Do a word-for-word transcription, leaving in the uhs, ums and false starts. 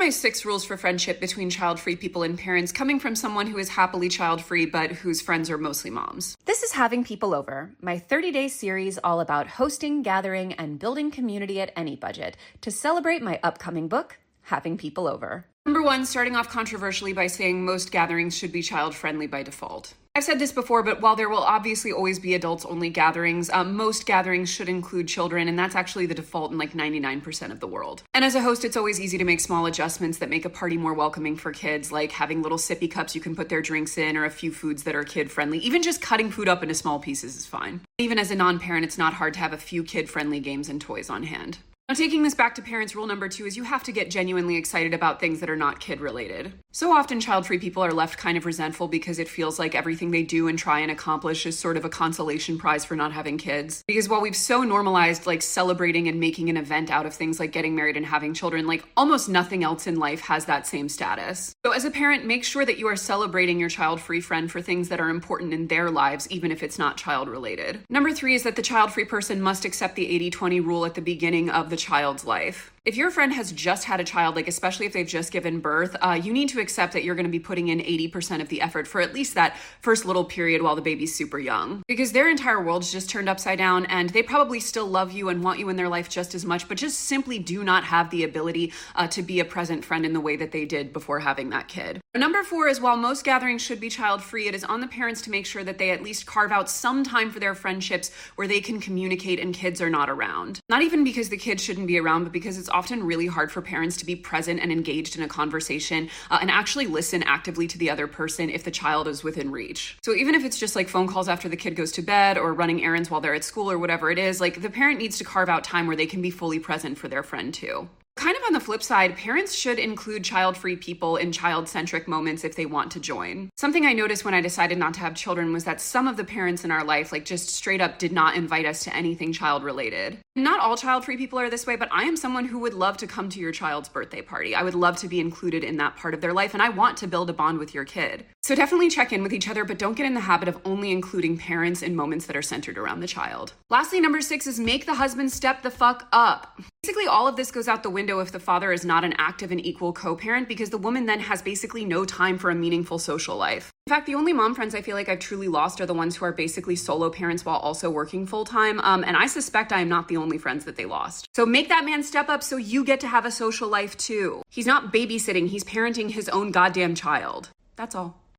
my six rules for friendship between child-free people and parents, coming from someone who is happily child-free but whose friends are mostly moms. This is Having People Over, my thirty-day series all about hosting, gathering, and building community at any budget to celebrate my upcoming book, Having People Over. Number one, starting off controversially by saying most gatherings should be child-friendly by default. I've said this before, but while there will obviously always be adults-only gatherings, um, most gatherings should include children, and that's actually the default in like ninety-nine percent of the world. And as a host, it's always easy to make small adjustments that make a party more welcoming for kids, like having little sippy cups you can put their drinks in, or a few foods that are kid-friendly. Even just cutting food up into small pieces is fine. Even as a non-parent, it's not hard to have a few kid-friendly games and toys on hand. Now, taking this back to parents, rule number two is you have to get genuinely excited about things that are not kid-related. So often, child-free people are left kind of resentful because it feels like everything they do and try and accomplish is sort of a consolation prize for not having kids. Because while we've so normalized like celebrating and making an event out of things like getting married and having children, like almost nothing else in life has that same status. So as a parent, make sure that you are celebrating your child-free friend for things that are important in their lives, even if it's not child-related. Number three is that the child-free person must accept the eighty twenty rule at the beginning of the child's life. If your friend has just had a child, like especially if they've just given birth, uh, you need to accept that you're going to be putting in eighty percent of the effort for at least that first little period while the baby's super young. Because their entire world's just turned upside down, and they probably still love you and want you in their life just as much, but just simply do not have the ability uh, to be a present friend in the way that they did before having that kid. Number four is while most gatherings should be child-free, it is on the parents to make sure that they at least carve out some time for their friendships where they can communicate and kids are not around. Not even because the kids shouldn't be around, but because it's often really hard for parents to be present and engaged in a conversation uh, and actually listen actively to the other person if the child is within reach. So even if it's just like phone calls after the kid goes to bed or running errands while they're at school or whatever it is, like the parent needs to carve out time where they can be fully present for their friend too. Kind of on the flip side, parents should include child-free people in child-centric moments if they want to join. Something I noticed when I decided not to have children was that some of the parents in our life, like just straight up did not invite us to anything child-related. Not all child-free people are this way, but I am someone who would love to come to your child's birthday party. I would love to be included in that part of their life, and I want to build a bond with your kid. So definitely check in with each other, but don't get in the habit of only including parents in moments that are centered around the child. Lastly, number six is make the husband step the fuck up. Basically, all of this goes out the window if the father is not an active and equal co-parent, because the woman then has basically no time for a meaningful social life. In fact, the only mom friends I feel like I've truly lost are the ones who are basically solo parents while also working full-time, um, and I suspect I am not the only friends that they lost. So make that man step up so you get to have a social life too. He's not babysitting, he's parenting his own goddamn child. That's all.